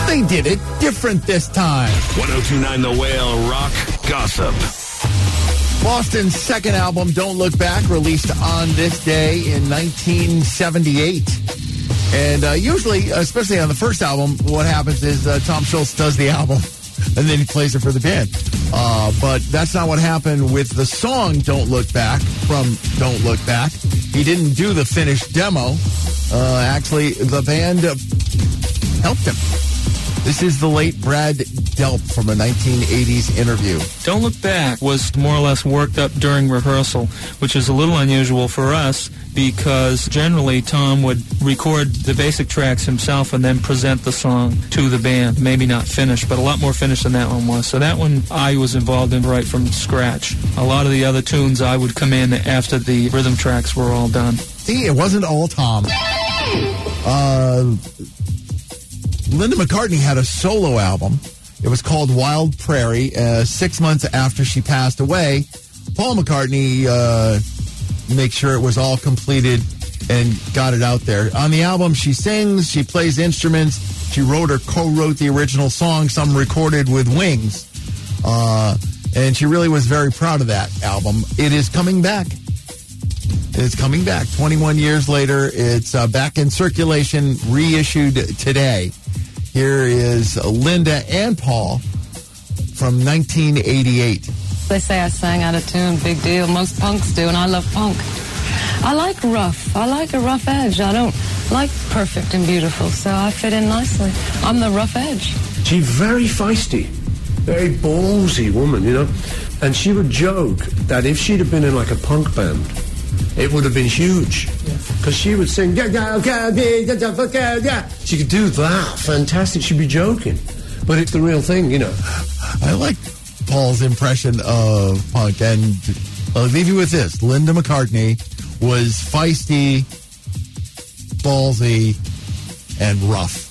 They did it different this time. 102.9 The Whale Rock Gossip. Boston's second album, Don't Look Back, released on this day in 1978. And usually, especially on the first album, what happens is Tom Schultz does the album, and then he plays it for the band. But that's not what happened with the song Don't Look Back from Don't Look Back. He didn't do the finished demo. Actually, the band helped him. This is the late Brad Delp from a 1980s interview. Don't Look Back was more or less worked up during rehearsal, which is a little unusual for us because generally Tom would record the basic tracks himself and then present the song to the band. Maybe not finished, but a lot more finished than that one was. So that one I was involved in right from scratch. A lot of the other tunes I would come in after the rhythm tracks were all done. See, it wasn't all Tom. Linda McCartney had a solo album. It was called Wild Prairie. 6 months after she passed away, Paul McCartney made sure it was all completed and got it out there. On the album, she sings, she plays instruments, she wrote or co-wrote the original song, some recorded with Wings. And she really was very proud of that album. It is coming back. It's coming back. 21 years later, it's back in circulation, reissued today. Here is Linda and Paul from 1988. They say I sang out of tune, big deal. Most punks do, and I love punk. I like rough. I like a rough edge. I don't like perfect and beautiful, so I fit in nicely. I'm the rough edge. She's very feisty, very ballsy woman, you know. And she would joke that if she'd have been in like a punk band, it would have been huge. Because she would sing, she could do that, fantastic, she'd be joking. But it's the real thing, you know. I like Paul's impression of punk, and I'll leave you with this. Linda McCartney was feisty, ballsy, and rough.